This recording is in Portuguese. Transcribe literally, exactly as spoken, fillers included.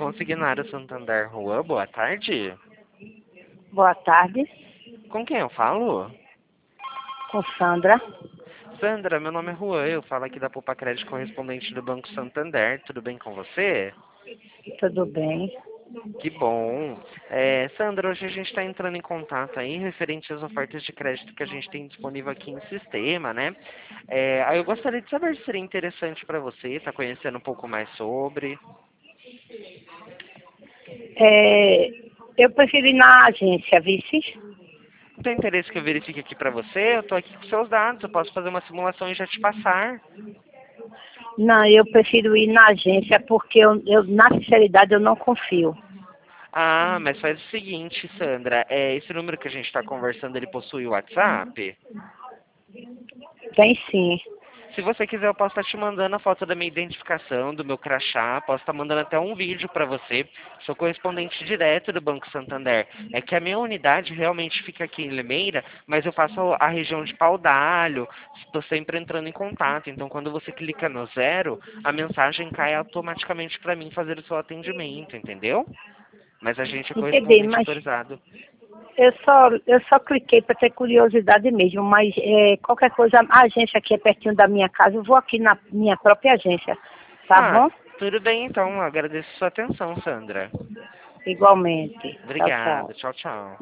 Consignário Santander Rua, boa tarde. Boa tarde, Com quem eu falo? com Sandra. Sandra, meu nome é Juan, eu falo aqui da Poupa Crédito correspondente do Banco Santander, tudo bem com você? Tudo bem? Que bom. É, Sandra, hoje a gente está entrando em contato aí referente às ofertas de crédito que a gente tem disponível aqui no sistema, né? É, aí eu gostaria de saber se seria interessante para você, estar conhecendo um pouco mais sobre. É, eu prefiro ir na agência, vice? Não tem interesse que eu verifique aqui para você? Eu estou aqui com seus dados, eu posso fazer uma simulação e já te passar. Não, eu prefiro ir na agência porque eu, eu na sinceridade, eu não confio. Ah, mas faz o seguinte, Sandra, é, esse número que a gente está conversando, ele possui o WhatsApp? Tem sim. Se você quiser, eu posso estar te mandando a foto da minha identificação, do meu crachá, posso estar mandando até um vídeo para você. Sou correspondente direto do Banco Santander. É que a minha unidade realmente fica aqui em Limeira, mas eu faço a região de Paudalho, estou sempre entrando em contato. Então, quando você clica no zero, a mensagem cai automaticamente para mim fazer o seu atendimento, entendeu? Mas a gente é Entendi, correspondente mas autorizado. eu só, eu só cliquei para ter curiosidade mesmo, mas é, qualquer coisa, a agência aqui é pertinho da minha casa, eu vou aqui na minha própria agência, tá Ah, bom? tudo bem então. Agradeço a sua atenção, Sandra. Igualmente. Tchau, tchau. Obrigado. Tchau, tchau.